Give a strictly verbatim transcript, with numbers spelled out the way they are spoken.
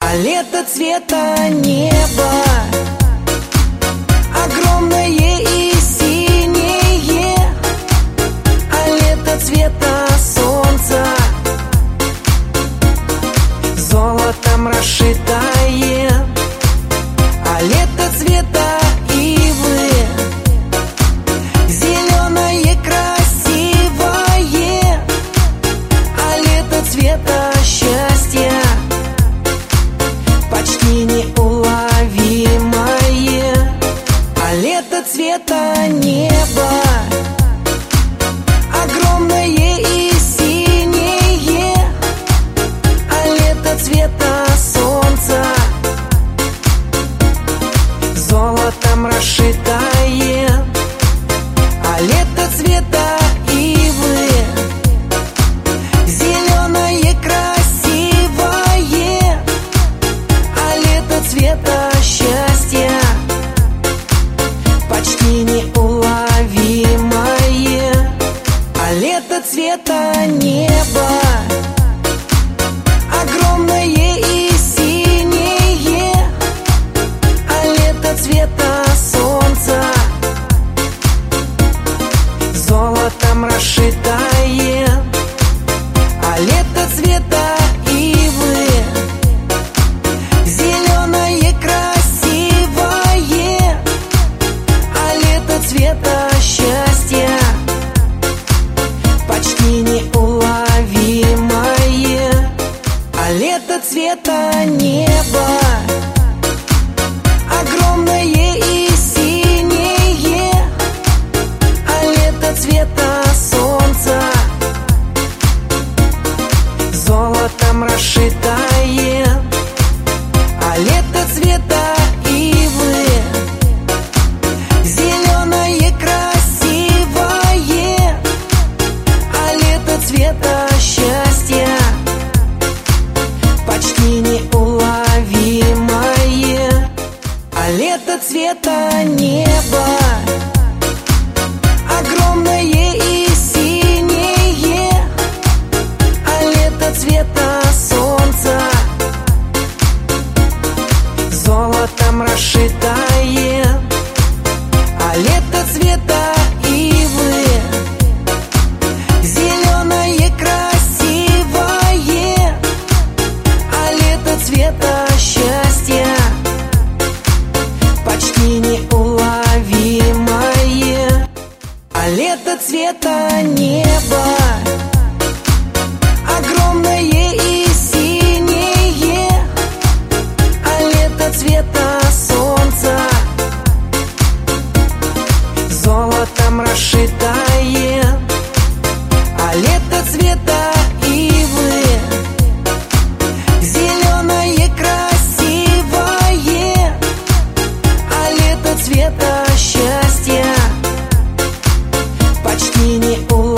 а лето цвета неба, огромное и синее, а лето цвета солнца, золотом расшитое, а лето цвета ивы, зеленое красивое, а лето цвета счастья, почти неуловимое, а лето цвета неба, огромное и синее, а лето цвета солнца, золотом расшитое, а лето цвета ивы, зеленое красивое, а лето цвета счастья, почти неуловимое, а лето цвета неба, огромное и синее, а лето цвета солнца, золотом расшитое, а лето цвета ивы, зеленое красивое, а лето цвета счастья, почти неуловимое, а лето цвета неба, огромное и синее, а лето цвета солнца, золотом расшитое, а лето цвета ивы, зеленое красивое, а лето цвета счастья, почти неуловимое, а лето цвета неба, огромное и синее, а лето цвета солнца, золотом расшитое, а лето цвета ивы, зеленое красивое, а лето цвета счастья, почти неуловимое, а лето цвета неба, огромное и синее, а лето цвета солнца, золотом расшитое, а лето цвета ивы, зеленое красивое, а лето цвета счастья, почти неуловимое,